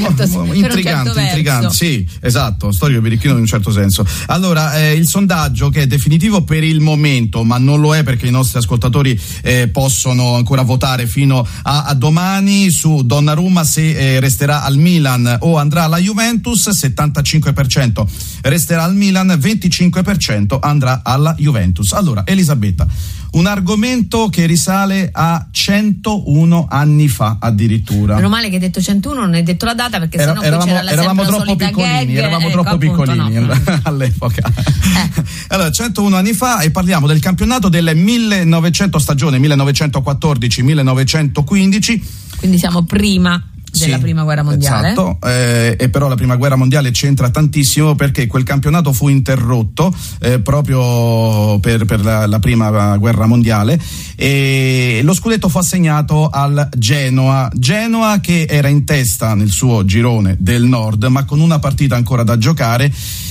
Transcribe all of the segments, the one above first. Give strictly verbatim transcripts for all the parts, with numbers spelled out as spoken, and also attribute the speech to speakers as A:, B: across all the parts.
A: certo,
B: mo, intrigante,
A: per un certo
B: intrigante, sì, esatto, storico birichino in un certo senso. Allora, eh, il sondaggio che è definitivo per il momento, ma non lo è perché i nostri ascoltatori eh, possono ancora votare fino a, a domani su Donnarumma se eh, resterà al Milan o andrà alla Juventus. Settantacinque per cento resterà al Milan, venticinque per cento andrà alla Juventus. Allora, Elisabetta, un argomento che risale a centouno anni fa addirittura.
A: Meno male che hai detto centouno, non hai detto la data, perché
B: Era,
A: sennò
B: eravamo,
A: c'era la
B: eravamo troppo
A: solita
B: piccolini,
A: gag,
B: eravamo
A: ecco,
B: troppo
A: appunto,
B: piccolini
A: no, no.
B: all'epoca.
A: Eh.
B: Allora, centouno anni fa, e parliamo del campionato del millenovecento, stagione millenovecentoquattordici millenovecentoquindici.
A: Quindi siamo prima della
B: sì,
A: prima guerra mondiale.
B: Esatto, eh, e però la prima guerra mondiale c'entra tantissimo perché quel campionato fu interrotto eh, proprio per, per la, la prima guerra mondiale, e lo scudetto fu assegnato al Genoa. Genoa che era in testa nel suo girone del nord, ma con una partita ancora da giocare,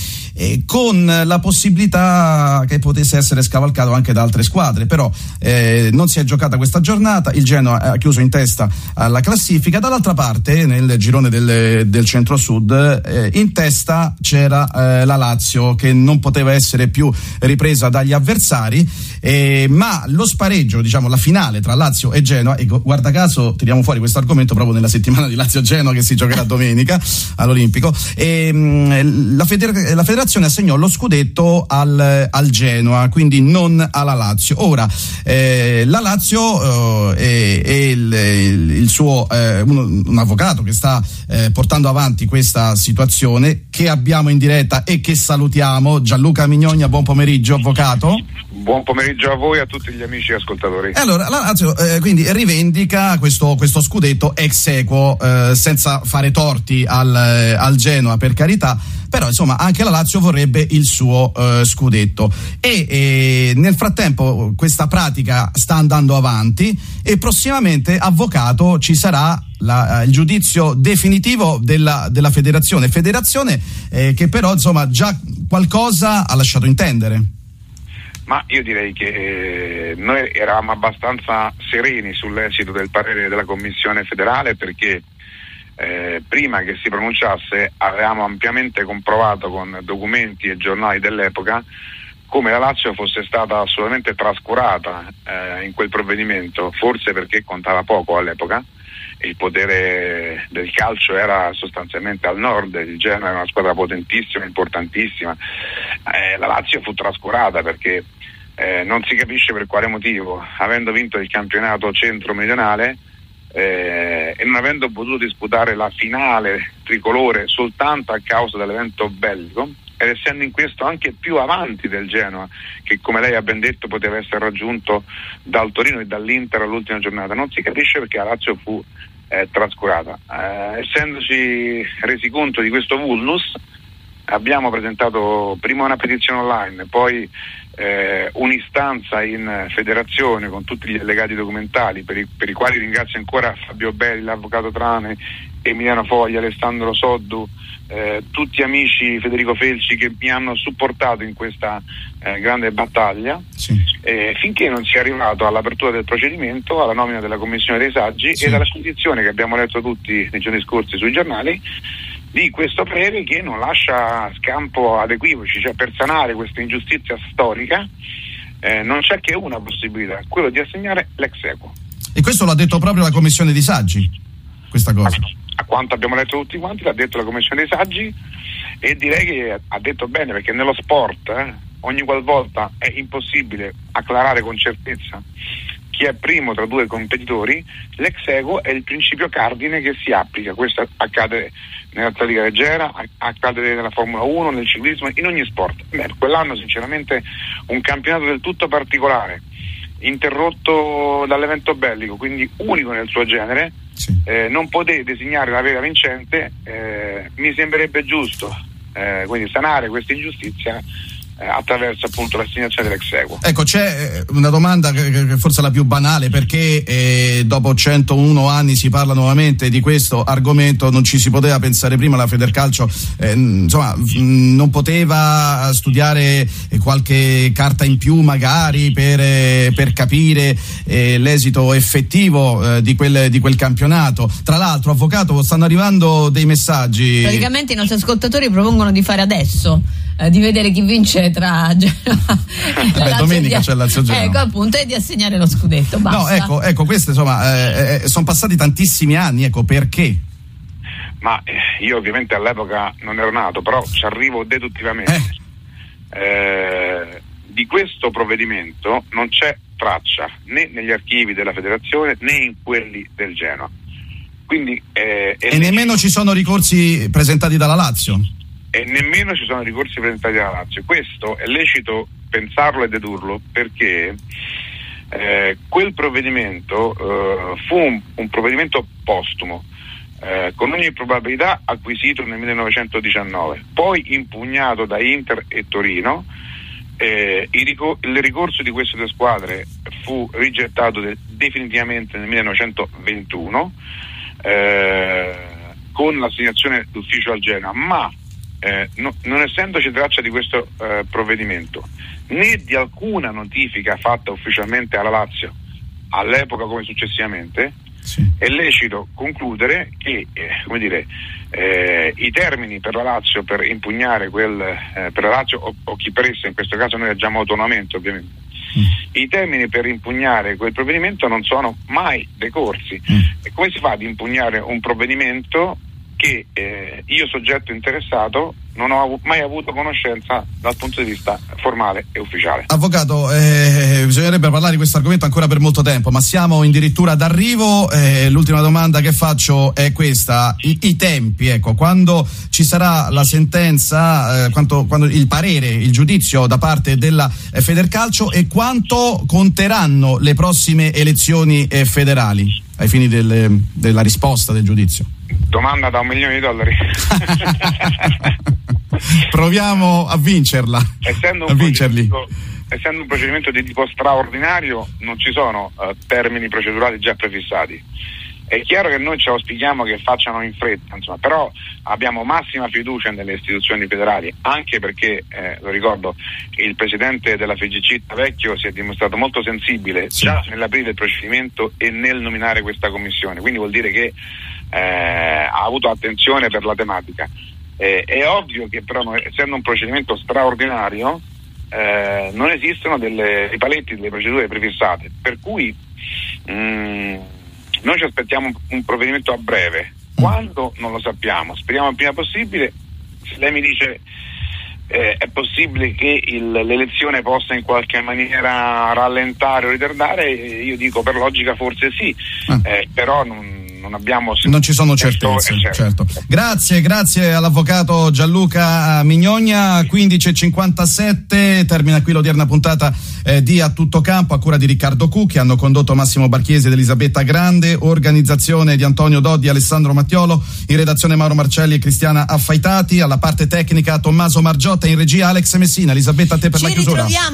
B: e con la possibilità che potesse essere scavalcato anche da altre squadre, però eh, non si è giocata questa giornata. Il Genoa ha chiuso in testa alla classifica. Dall'altra parte, nel girone del, del centro-sud, eh, in testa c'era eh, la Lazio, che non poteva essere più ripresa dagli avversari, eh, ma lo spareggio, diciamo la finale tra Lazio e Genoa, e guarda caso tiriamo fuori questo argomento proprio nella settimana di Lazio-Genoa che si giocherà domenica all'Olimpico, e mh, la, feder- la federazione assegnò lo scudetto al, al Genoa, quindi non alla Lazio. Ora eh, la Lazio eh, e il, il, il suo eh, un, un avvocato che sta eh, portando avanti questa situazione, che abbiamo in diretta e che salutiamo, Gianluca Mignogna. Buon pomeriggio, avvocato.
C: Buon pomeriggio a voi e a tutti gli amici ascoltatori.
B: E allora la Lazio eh, quindi rivendica questo, questo scudetto ex equo, eh, senza fare torti al, al Genoa, per carità, però insomma anche la Lazio vorrebbe il suo eh, scudetto, e, e nel frattempo questa pratica sta andando avanti, e prossimamente, avvocato, ci sarà la, il giudizio definitivo della, della federazione federazione eh, che però insomma già qualcosa ha lasciato intendere.
C: Ma io direi che noi eravamo abbastanza sereni sull'esito del parere della Commissione federale, perché eh, prima che si pronunciasse avevamo ampiamente comprovato con documenti e giornali dell'epoca come la Lazio fosse stata assolutamente trascurata eh, in quel provvedimento, forse perché contava poco all'epoca. Il potere del calcio era sostanzialmente al nord, il Genoa era una squadra potentissima, importantissima. Eh, la Lazio fu trascurata perché eh, non si capisce per quale motivo, avendo vinto il campionato centro-meridionale eh, e non avendo potuto disputare la finale tricolore soltanto a causa dell'evento bellico, ed essendo in questo anche più avanti del Genoa, che come lei ha ben detto poteva essere raggiunto dal Torino e dall'Inter all'ultima giornata, non si capisce perché la Lazio fu eh, trascurata. Eh, essendoci resi conto di questo vulnus, abbiamo presentato prima una petizione online, poi eh, un'istanza in federazione con tutti gli allegati documentali, per i, per i quali ringrazio ancora Fabio Belli, l'avvocato Trane, Emiliano Foglia, Alessandro Soddu, eh, tutti amici, Federico Felci, che mi hanno supportato in questa eh, grande battaglia, sì. eh, finché non si è arrivato all'apertura del procedimento, alla nomina della Commissione dei Saggi, sì. e alla condizione che abbiamo letto tutti nei giorni scorsi sui giornali di questo parere, che non lascia scampo ad equivoci, cioè per sanare questa ingiustizia storica eh, non c'è che una possibilità, quello di assegnare l'ex equo.
B: E questo l'ha detto proprio la Commissione dei Saggi, questa cosa?
C: A, a quanto abbiamo letto tutti quanti, l'ha detto la Commissione dei Saggi, e direi che ha detto bene, perché nello sport eh, ogni qualvolta è impossibile acclarare con certezza chi è primo tra due competitori, l'ex equo è il principio cardine che si applica. Questo accade nell'atletica leggera, accade nella Formula uno, nel ciclismo, in ogni sport. Beh, quell'anno sinceramente un campionato del tutto particolare, interrotto dall'evento bellico, quindi unico nel suo genere, sì. eh, non poté designare la vera vincente, eh, mi sembrerebbe giusto eh, quindi sanare questa ingiustizia attraverso appunto l'assegnazione dell'ex-equo.
B: Ecco, c'è una domanda che, che forse è la più banale, perché eh, dopo centouno anni si parla nuovamente di questo argomento. Non ci si poteva pensare prima, la Federcalcio eh, insomma mh, non poteva studiare qualche carta in più magari per, eh, per capire eh, l'esito effettivo eh, di, quel, di quel campionato. Tra l'altro, avvocato, stanno arrivando dei messaggi.
A: Praticamente i nostri ascoltatori propongono di fare adesso eh, di vedere chi vince tra Genova e
B: Beh,
A: Lazio.
B: domenica
A: di...
B: c'è Lazio Genova.
A: Ecco, appunto, e di assegnare lo scudetto. Basta.
B: No, ecco, ecco, queste insomma eh, sono passati tantissimi anni, ecco perché.
C: Ma eh, io ovviamente all'epoca non ero nato, però ci arrivo deduttivamente. Eh. Eh, di questo provvedimento non c'è traccia né negli archivi della federazione né in quelli del Genoa. Quindi, eh,
B: e nemmeno ci sono ricorsi presentati dalla Lazio.
C: E nemmeno ci sono ricorsi presentati dalla Lazio. Questo è lecito pensarlo e dedurlo, perché eh, quel provvedimento eh, fu un, un provvedimento postumo, eh, con ogni probabilità acquisito nel millenovecentodiciannove, poi impugnato da Inter e Torino. Eh, il, ricor- il ricorso di queste due squadre fu rigettato de- definitivamente nel millenovecentoventuno eh, con l'assegnazione d'ufficio al Genoa, ma eh, no, non essendoci traccia di questo eh, provvedimento né di alcuna notifica fatta ufficialmente alla Lazio all'epoca come successivamente, sì, è lecito concludere che eh, come dire, eh, i termini per la Lazio per impugnare quel eh, per la Lazio o, o chi per essa, in questo caso noi agiamo autonomamente ovviamente, mm. i termini per impugnare quel provvedimento non sono mai decorsi. Mm. E come si fa ad impugnare un provvedimento che eh, io soggetto interessato non ho avu- mai avuto conoscenza dal punto di vista formale e ufficiale?
B: Avvocato, eh, bisognerebbe parlare di questo argomento ancora per molto tempo, ma siamo addirittura d'arrivo. Eh, l'ultima domanda che faccio è questa: I, i tempi, ecco, quando ci sarà la sentenza, eh, quanto, quando il parere, il giudizio da parte della eh, Federcalcio, e quanto conteranno le prossime elezioni eh, federali ai fini del, della risposta del giudizio?
C: Domanda da un milione di dollari.
B: Proviamo a vincerla.
C: Essendo un,
B: a vincerli.
C: essendo un procedimento di tipo straordinario, non ci sono uh, termini procedurali già prefissati. È chiaro che noi ci auspichiamo che facciano in fretta, insomma, però abbiamo massima fiducia nelle istituzioni federali, anche perché, eh, lo ricordo, il presidente della F I G C Vecchio si è dimostrato molto sensibile, sì, già nell'aprire il procedimento e nel nominare questa commissione, quindi vuol dire che eh, ha avuto attenzione per la tematica. Eh, è ovvio che però, essendo un procedimento straordinario, eh, non esistono delle, dei paletti, delle procedure prefissate, per cui mh, noi ci aspettiamo un, un provvedimento a breve. Quando? Non lo sappiamo, speriamo il prima possibile. Se lei mi dice eh, è possibile che il, l'elezione possa in qualche maniera rallentare o ritardare, io dico per logica forse sì, eh, però non non abbiamo
B: non ci sono certezze, certo. certo. Grazie, grazie all'avvocato Gianluca Mignonia. Quindici e cinquantasette, termina qui l'odierna puntata eh, di A Tutto Campo, a cura di Riccardo Cucchi. Hanno condotto Massimo Barchiesi ed Elisabetta Grande, organizzazione di Antonio Doddi e Alessandro Mattiolo, in redazione Mauro Marcelli e Cristiana Affaitati, alla parte tecnica Tommaso Margiotta, in regia Alex Messina. Elisabetta, a te per
A: ci
B: la chiusura.
A: Ritroviamo